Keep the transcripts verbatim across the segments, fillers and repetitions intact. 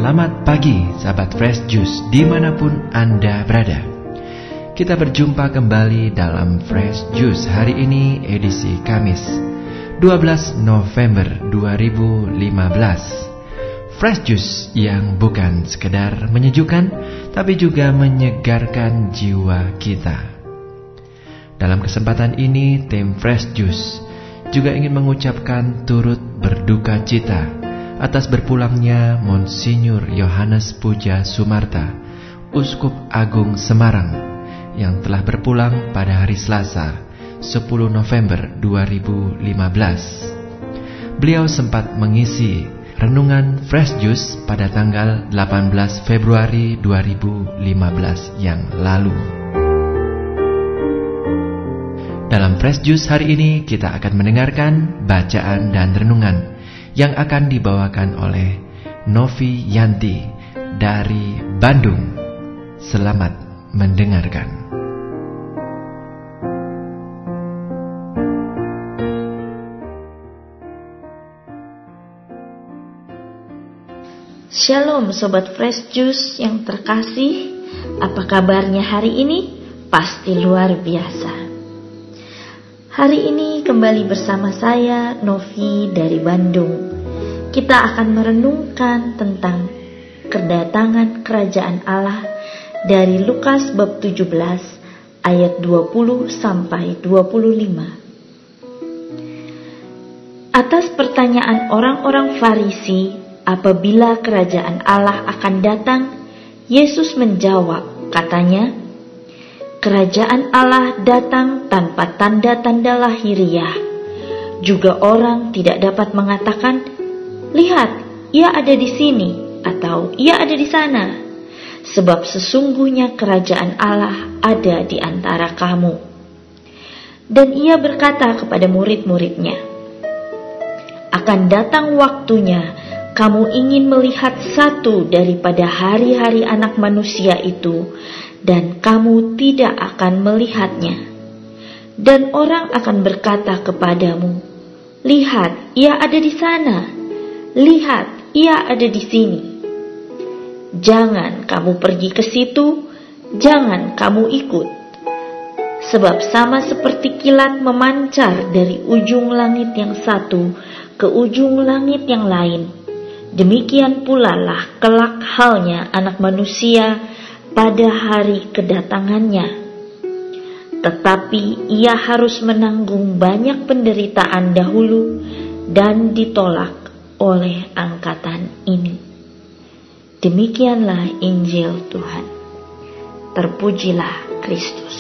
Selamat pagi sahabat Fresh Juice dimanapun Anda berada. Kita berjumpa kembali dalam Fresh Juice hari ini edisi Kamis dua belas November dua ribu lima belas. Fresh Juice yang bukan sekedar menyejukkan tapi juga menyegarkan jiwa kita. Dalam kesempatan ini tim Fresh Juice juga ingin mengucapkan turut berduka cita atas berpulangnya Monsinyur Yohanes Puja Sumarta, Uskup Agung Semarang, yang telah berpulang pada hari Selasa, sepuluh November dua ribu lima belas. Beliau sempat mengisi renungan Fresh Juice pada tanggal delapan belas Februari dua ribu lima belas yang lalu. Dalam Fresh Juice hari ini kita akan mendengarkan bacaan dan renungan yang akan dibawakan oleh Novi Yanti dari Bandung. Selamat mendengarkan. Shalom Sobat Fresh Juice yang terkasih, apa kabarnya hari ini? Pasti luar biasa. Hari ini kembali bersama saya, Novi dari Bandung. Kita akan merenungkan tentang kedatangan kerajaan Allah dari Lukas bab tujuh belas ayat dua puluh sampai dua puluh lima. Atas pertanyaan orang-orang Farisi apabila kerajaan Allah akan datang, Yesus menjawab, katanya, kerajaan Allah datang tanpa tanda-tanda lahiriah. Juga orang tidak dapat mengatakan, lihat, ia ada di sini, atau ia ada di sana. Sebab sesungguhnya kerajaan Allah ada di antara kamu. Dan ia berkata kepada murid-muridnya, akan datang waktunya, kamu ingin melihat satu daripada hari-hari anak manusia itu, dan kamu tidak akan melihatnya. Dan orang akan berkata kepadamu, lihat, ia ada di sana. Lihat, ia ada di sini. Jangan kamu pergi ke situ, jangan kamu ikut. Sebab sama seperti kilat memancar dari ujung langit yang satu ke ujung langit yang lain, demikian pula lah kelak halnya anak manusia pada hari kedatangannya. Tetapi ia harus menanggung banyak penderitaan dahulu dan ditolak oleh angkatan ini. Demikianlah Injil Tuhan. Terpujilah Kristus.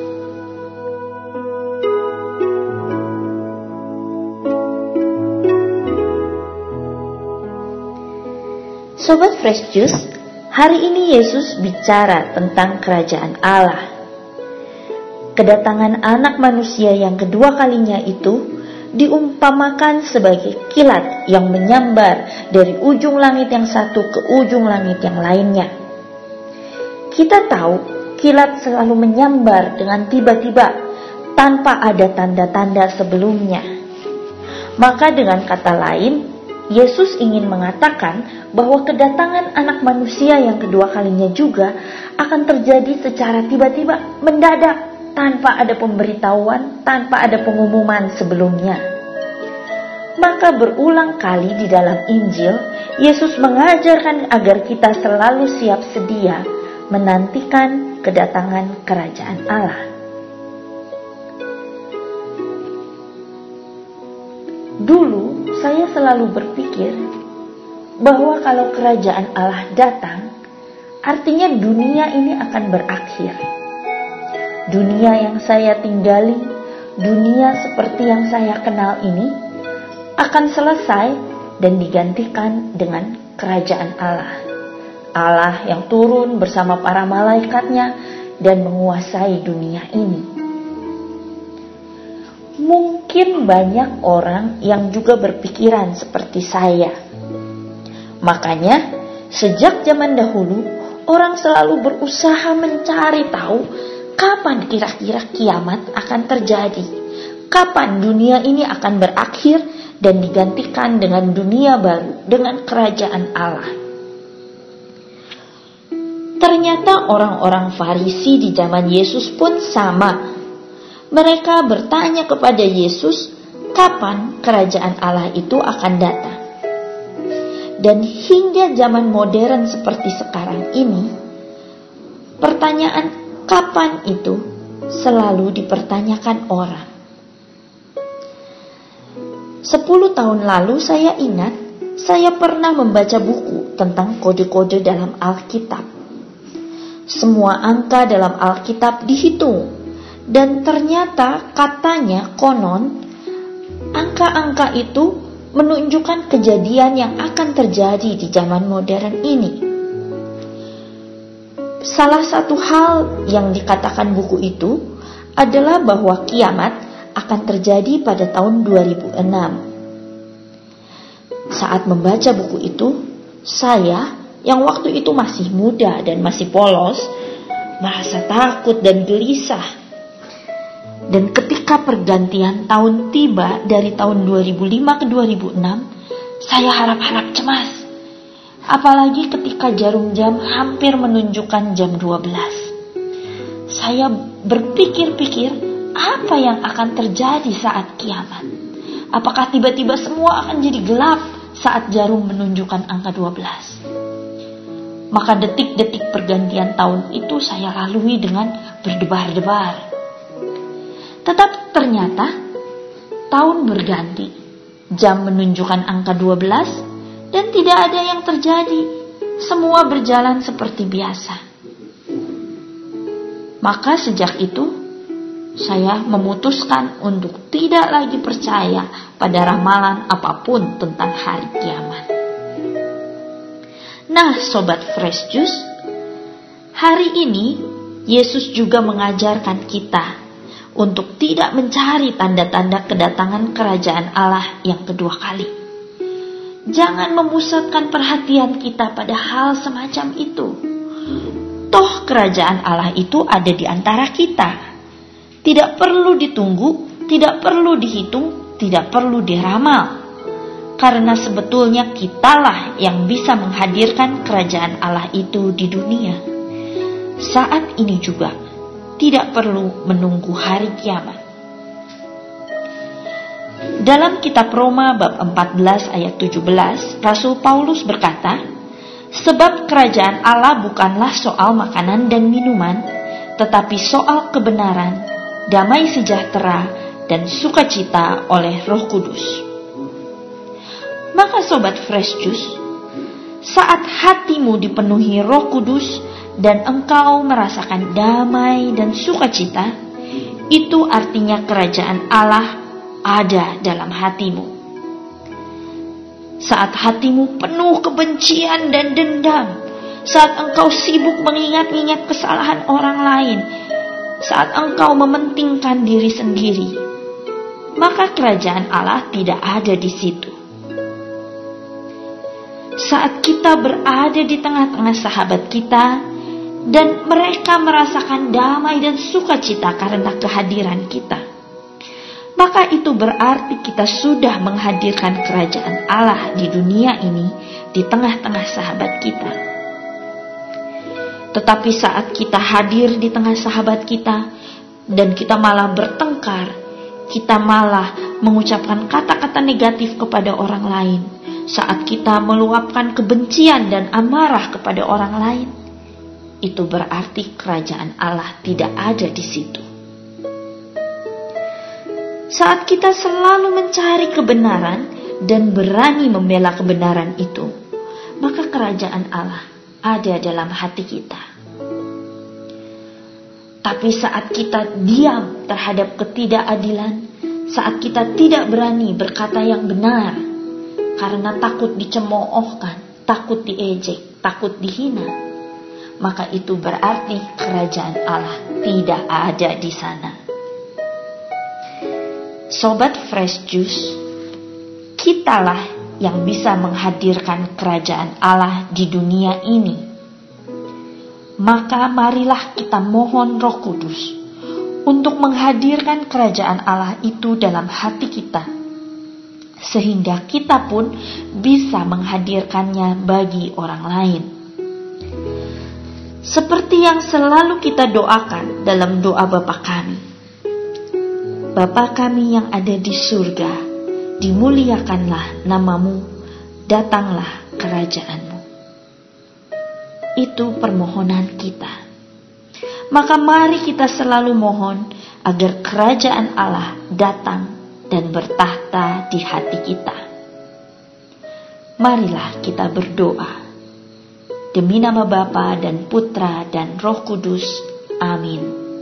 Sobat Fresh Juice, hari ini Yesus bicara tentang kerajaan Allah. Kedatangan anak manusia yang kedua kalinya itu diumpamakan sebagai kilat yang menyambar dari ujung langit yang satu ke ujung langit yang lainnya. Kita tahu kilat selalu menyambar dengan tiba-tiba tanpa ada tanda-tanda sebelumnya. Maka dengan kata lain, Yesus ingin mengatakan bahwa kedatangan anak manusia yang kedua kalinya juga akan terjadi secara tiba-tiba, mendadak, tanpa ada pemberitahuan, tanpa ada pengumuman sebelumnya. Maka berulang kali di dalam Injil, Yesus mengajarkan agar kita selalu siap sedia menantikan kedatangan kerajaan Allah. Dulu saya selalu berpikir bahwa kalau kerajaan Allah datang, artinya dunia ini akan berakhir. Dunia yang saya tinggali, dunia seperti yang saya kenal ini, akan selesai dan digantikan dengan kerajaan Allah. Allah yang turun bersama para malaikatnya dan menguasai dunia ini. Mungkin banyak orang yang juga berpikiran seperti saya. Makanya, sejak zaman dahulu, orang selalu berusaha mencari tahu kapan kira-kira kiamat akan terjadi, kapan dunia ini akan berakhir dan digantikan dengan dunia baru, dengan kerajaan Allah. Ternyata orang-orang Farisi di zaman Yesus pun sama. Mereka bertanya kepada Yesus, kapan kerajaan Allah itu akan datang? Dan hingga zaman modern seperti sekarang ini, pertanyaan kapan itu selalu dipertanyakan orang. Sepuluh tahun lalu saya ingat, saya pernah membaca buku tentang kode-kode dalam Alkitab. Semua angka dalam Alkitab dihitung, dan ternyata katanya konon angka-angka itu menunjukkan kejadian yang akan terjadi di zaman modern ini. Salah satu hal yang dikatakan buku itu adalah bahwa kiamat akan terjadi pada tahun dua ribu enam. Saat membaca buku itu, saya yang waktu itu masih muda dan masih polos, merasa takut dan gelisah. Dan ketika pergantian tahun tiba dari tahun dua ribu lima ke dua ribu enam, saya harap-harap cemas. Apalagi ketika jarum jam hampir menunjukkan jam dua belas. Saya berpikir-pikir, apa yang akan terjadi saat kiamat? Apakah tiba-tiba semua akan jadi gelap saat jarum menunjukkan angka dua belas? Maka detik-detik pergantian tahun itu saya lalui dengan berdebar-debar. Tetapi ternyata tahun berganti, jam menunjukkan angka dua belas, dan tidak ada yang terjadi. Semua berjalan seperti biasa. Maka sejak itu saya memutuskan untuk tidak lagi percaya pada ramalan apapun tentang hari kiamat. Nah, Sobat Fresh Juice, hari ini Yesus juga mengajarkan kita untuk tidak mencari tanda-tanda kedatangan kerajaan Allah yang kedua kali. Jangan memusatkan perhatian kita pada hal semacam itu. Toh kerajaan Allah itu ada di antara kita. Tidak perlu ditunggu, tidak perlu dihitung, tidak perlu diramal. Karena sebetulnya kitalah yang bisa menghadirkan kerajaan Allah itu di dunia. Saat ini juga tidak perlu menunggu hari kiamat. Dalam kitab Roma bab empat belas ayat tujuh belas, Rasul Paulus berkata, sebab kerajaan Allah bukanlah soal makanan dan minuman, tetapi soal kebenaran, damai sejahtera, dan sukacita oleh Roh Kudus. Maka Sobat Fresh Juice, saat hatimu dipenuhi Roh Kudus dan engkau merasakan damai dan sukacita, itu artinya kerajaan Allah ada dalam hatimu. Saat hatimu penuh kebencian dan dendam, saat engkau sibuk mengingat-ingat kesalahan orang lain, saat engkau mementingkan diri sendiri, maka kerajaan Allah tidak ada di situ. Saat kita berada di tengah-tengah sahabat kita dan mereka merasakan damai dan sukacita karena kehadiran kita, maka itu berarti kita sudah menghadirkan kerajaan Allah di dunia ini di tengah-tengah sahabat kita. Tetapi saat kita hadir di tengah sahabat kita dan kita malah bertengkar, kita malah mengucapkan kata-kata negatif kepada orang lain, saat kita meluapkan kebencian dan amarah kepada orang lain, itu berarti kerajaan Allah tidak ada di situ. Saat kita selalu mencari kebenaran dan berani membela kebenaran itu, maka kerajaan Allah ada dalam hati kita. Tapi saat kita diam terhadap ketidakadilan, saat kita tidak berani berkata yang benar, karena takut dicemoohkan, takut diejek, takut dihina, maka itu berarti kerajaan Allah tidak ada di sana. Sobat Fresh Juice, kitalah yang bisa menghadirkan kerajaan Allah di dunia ini. Maka marilah kita mohon Roh Kudus untuk menghadirkan kerajaan Allah itu dalam hati kita, sehingga kita pun bisa menghadirkannya bagi orang lain. seperti yang selalu kita doakan dalam doa Bapa kami. Bapa kami yang ada di surga, dimuliakanlah namamu, datanglah kerajaanmu. Itu permohonan kita. Maka mari kita selalu mohon agar kerajaan Allah datang dan bertahta di hati kita. Marilah kita berdoa. Demi nama Bapa dan Putra dan Roh Kudus. Amin.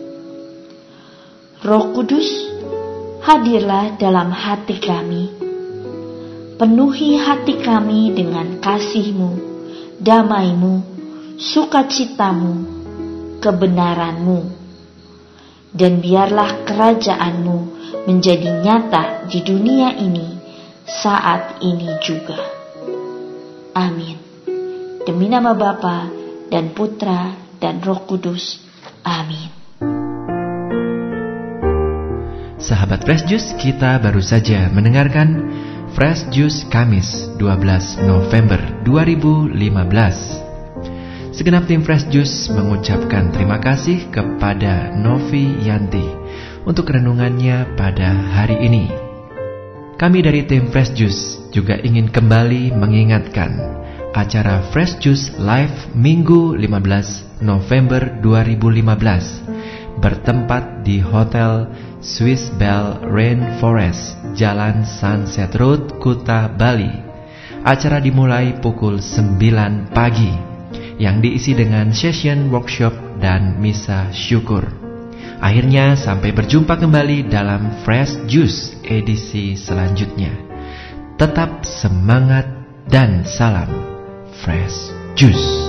Roh Kudus, hadirlah dalam hati kami. Penuhi hati kami dengan kasih-Mu, damai-Mu, sukacitamu, kebenaran-Mu. Dan biarlah kerajaan-Mu menjadi nyata di dunia ini saat ini juga. Amin. Demi nama Bapa dan Putra dan Roh Kudus. Amin. Sahabat Fresh Juice, kita baru saja mendengarkan Fresh Juice Kamis dua belas November dua ribu lima belas. Segenap tim Fresh Juice mengucapkan terima kasih kepada Novi Yanti untuk renungannya pada hari ini. Kami dari tim Fresh Juice juga ingin kembali mengingatkan acara Fresh Juice Live Minggu lima belas November dua ribu lima belas bertempat di Hotel Swiss Bell Rainforest, Jalan Sunset Road, Kuta, Bali. Acara dimulai pukul sembilan pagi yang diisi dengan session workshop dan misa syukur. Akhirnya sampai berjumpa kembali dalam Fresh Juice edisi selanjutnya. Tetap semangat dan salam Fresh Juice.